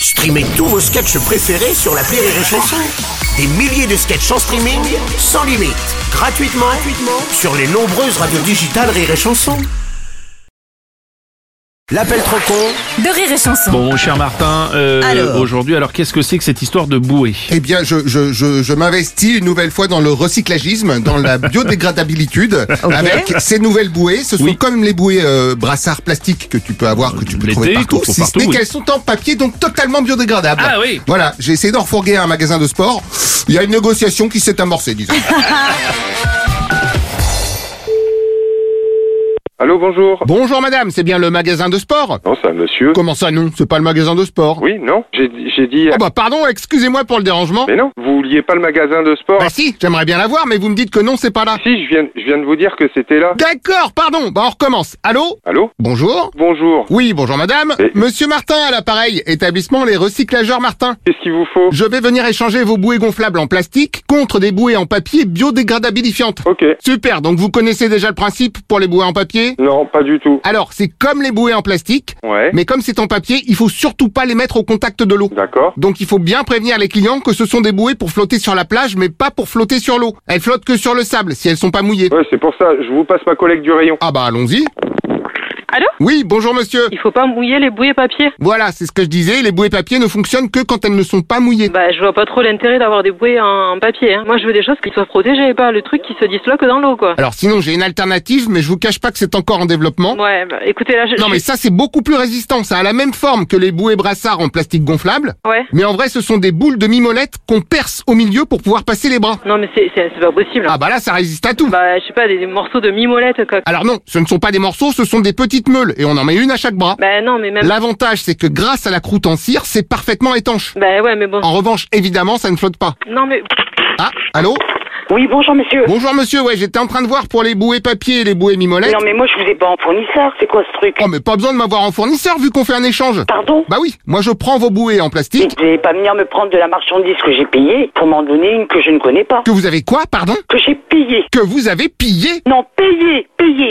Streamez tous vos sketchs préférés sur l'appli Rire et Chanson. Des milliers de sketchs en streaming, sans limite, gratuitement sur les nombreuses radios digitales Rire et Chanson. L'appel trop con de Rire et Chanson. Bon, mon cher Martin, aujourd'hui, alors qu'est-ce que c'est que cette histoire de bouée? Eh bien, je m'investis une nouvelle fois dans le recyclagisme, dans la biodégradabilité, avec ces nouvelles bouées. Ce sont comme les bouées brassards plastiques que tu peux avoir, que tu peux trouver partout, si ce n'est qu'elles sont en papier, donc totalement biodégradables. Ah oui. Voilà, j'ai essayé d'en refourguer un magasin de sport. Il y a une négociation qui s'est amorcée, disons. Allô, bonjour. Bonjour madame, c'est bien le magasin de sport? Non, c'est un monsieur. Comment ça non? C'est pas le magasin de sport. Oui, non, j'ai dit... Oh bah pardon, excusez-moi pour le dérangement. Mais non, vous vouliez pas le magasin de sport? Bah si, j'aimerais bien la voir, mais vous me dites que non, c'est pas là. Si, je viens de vous dire que c'était là. D'accord, pardon, bah on recommence. Allô? Allô? Bonjour? Bonjour. Oui, bonjour madame. Et- Monsieur Martin à l'appareil, établissement Les Recyclageurs Martin. Qu'est-ce qu'il vous faut? Je vais venir échanger vos bouées gonflables en plastique contre des bouées en papier biodégradabilifiantes. Ok. Super, donc vous connaissez déjà le principe pour les bouées en papier? Non, pas du tout. Alors, c'est comme les bouées en plastique, Ouais. mais comme c'est en papier, il faut surtout pas les mettre au contact de l'eau. D'accord. Donc il faut bien prévenir les clients que ce sont des bouées pour flotter sur la plage, mais pas pour flotter sur l'eau. Elles flottent que sur le sable, si elles sont pas mouillées. Ouais, c'est pour ça, je vous passe ma collègue du rayon. Ah bah allons-y. Allô? Oui, bonjour monsieur. Il faut pas mouiller les bouées papier. Voilà, c'est ce que je disais, les bouées papier ne fonctionnent que quand elles ne sont pas mouillées. Bah, je vois pas trop l'intérêt d'avoir des bouées en papier. Hein. Moi, je veux des choses qui soient protégées, pas le truc qui se disloque dans l'eau, quoi. Alors sinon j'ai une alternative, mais je vous cache pas que c'est encore en développement. Ouais, bah, écoutez, là, Non mais ça c'est beaucoup plus résistant, ça a la même forme que les bouées brassards en plastique gonflable. Ouais. Mais en vrai ce sont des boules de mimolette qu'on perce au milieu pour pouvoir passer les bras. Non, mais c'est pas possible. Ah bah là ça résiste à tout. Bah, je sais pas, des morceaux de mimolette, quoi. Alors non, ce ne sont pas des morceaux, ce sont des petites meules et on en met une à chaque bras. Bah, non, mais même... L'avantage c'est que grâce à la croûte en cire, c'est parfaitement étanche. Bah, ouais, mais bon. En revanche, évidemment, ça ne flotte pas. Non, mais... Ah, allô? Oui, bonjour monsieur. Bonjour monsieur, ouais, j'étais en train de voir pour les bouées papier et les bouées mimolette. Non mais moi je vous ai pas en fournisseur, c'est quoi ce truc? Oh mais pas besoin de m'avoir en fournisseur vu qu'on fait un échange. Pardon? Bah oui, moi je prends vos bouées en plastique. Vous n'allez pas venir me prendre de la marchandise que j'ai payée pour m'en donner une que je ne connais pas. Que vous avez quoi, pardon? Que j'ai payée. Que vous avez pillé? Non, payée.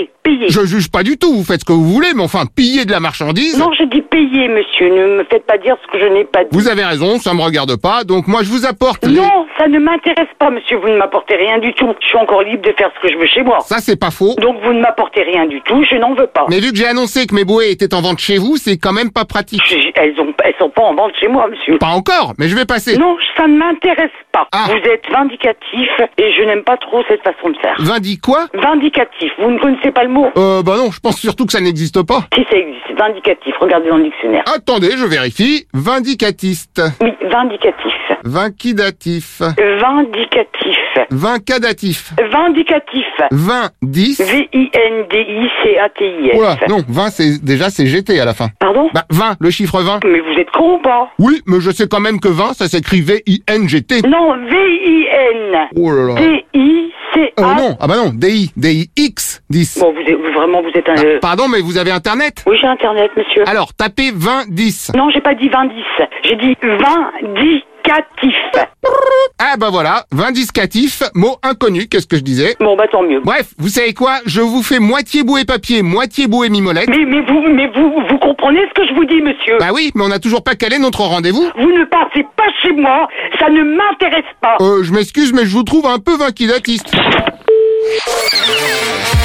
Je juge pas du tout, vous faites ce que vous voulez, mais enfin, piller de la marchandise? Non, je dis payée, monsieur, ne me faites pas dire ce que je n'ai pas dit. Vous avez raison, ça me regarde pas, donc moi je vous apporte les... Non, ça ne m'intéresse pas, monsieur, vous ne m'apportez rien du tout. Je suis encore libre de faire ce que je veux chez moi. Ça c'est pas faux. Donc vous ne m'apportez rien du tout, je n'en veux pas. Mais vu que j'ai annoncé que mes bouées étaient en vente chez vous, c'est quand même pas pratique. Elles sont pas en vente chez moi, monsieur. Pas encore, mais je vais passer. Non, ça ne m'intéresse pas. Ah. Vous êtes vindicatif et je n'aime pas trop cette façon de faire. Vindique quoi? Vindicatif, vous ne connaissez pas le mot? Bah non, je pense surtout que ça n'existe pas. Si ça existe, vindicatif, regardez dans le dictionnaire. Attendez, je vérifie. Vindicatiste. Oui, vindicatif. Vinquidatif. Vindicatif. Vincadatif. Vindicatif. 20, 10. Vindicatif. Oula, non, 20 c'est GT à la fin. Pardon? Bah 20, le chiffre 20. Mais vous êtes con ou pas? Oui, mais je sais quand même que 20, ça s'écrit VINGT. Non, VIN. Oh là là. DICA. Non, ah bah non, DIX 10. Bon, vous êtes un... Pardon, mais vous avez internet? Oui, j'ai internet, monsieur. Alors, tapez 20, 10. Non, j'ai pas dit 20-10. J'ai dit vindicatif. Ah bah voilà, vindicatif, mot inconnu, qu'est-ce que je disais? Bon, bah tant mieux. Bref, vous savez quoi? Je vous fais moitié bouée papier, moitié bouée mimolette. Mais vous comprenez ce que je vous dis, monsieur? Bah oui, mais on n'a toujours pas calé notre rendez-vous. Vous ne passez pas chez moi, ça ne m'intéresse pas. Je m'excuse, mais je vous trouve un peu vinquidatiste.